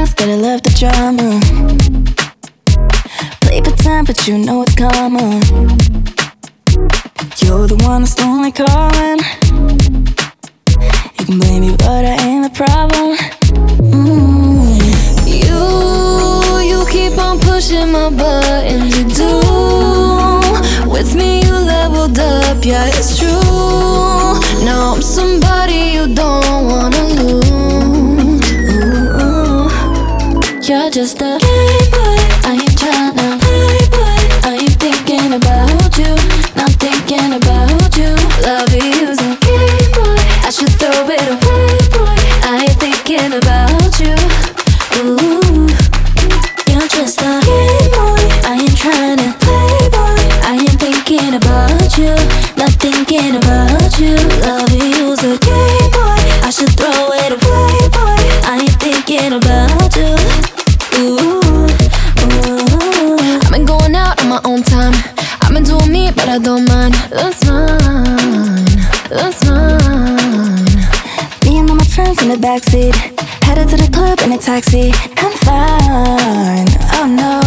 friends that I love the drama. Play pretend, but you know it's common. You're the one that's only calling. You can blame me, but I ain't the problem. You keep on pushing my buttons. You do. With me you leveled up, yeah, it's true. Now I'm somebody you don't wanna lose. You're just a playboy. I ain't tryna playboy. I ain't thinking about you, not thinking about you. Love you's a playboy. I should throw it away, boy. I ain't thinking about you. Ooh, you're just a playboy. I ain't tryna playboy. I ain't thinking about you, not thinking about you. Love you's a playboy. I should throw it away, boy. I ain't thinking about you. I've been going out on my own time. I've been doing me, but I don't mind. That's mine, that's mine. Me and all my friends in the backseat, headed to the club in a taxi. I'm fine, oh no.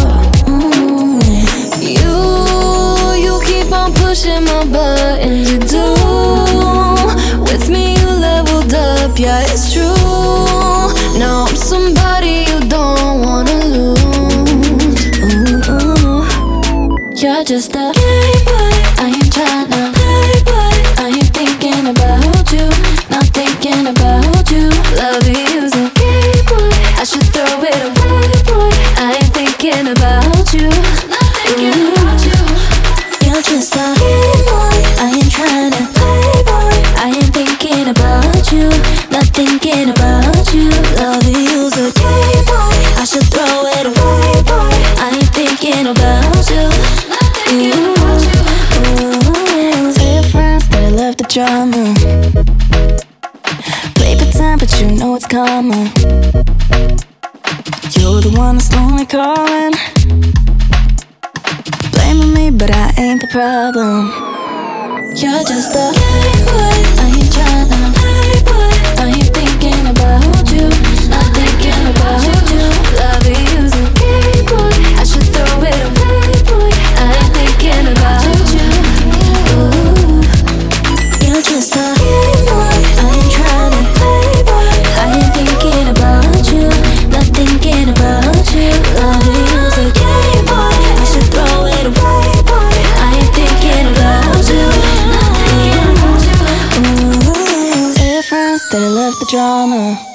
You keep on pushing my buttons. You do. With me you leveled up, yeah, it's true. Now I'm somebody you don't wanna lose. You're just a playboy. I ain't tryna playboy. I ain't thinking about you, not thinking about you. Love you's a playboy. I should throw it away, boy. I ain't thinking about you, not thinking about you. You're just a playboy. I ain't tryna playboy. I ain't thinking about you, not thinking about you. Love you's a playboy. I should throw it away, boy. I ain't thinking about you. Tell your friends that I love the drama. Play pretend, but you know it's common. You're the one that's only calling. Blaming me, but I ain't the problem. You're just a playboy. I ain't tryna playboy. I ain't thinking about you, not thinking about you. Love you's a playboy. I should throw it away, boy. I ain't thinking about you. Ooh, You're just a playboy. I ain't tryna playboy. I ain't thinking about you, not thinking about you. Love you's a playboy. I should throw it away, boy. I ain't thinking about you, not thinking about you. Tell your friends that I love the drama.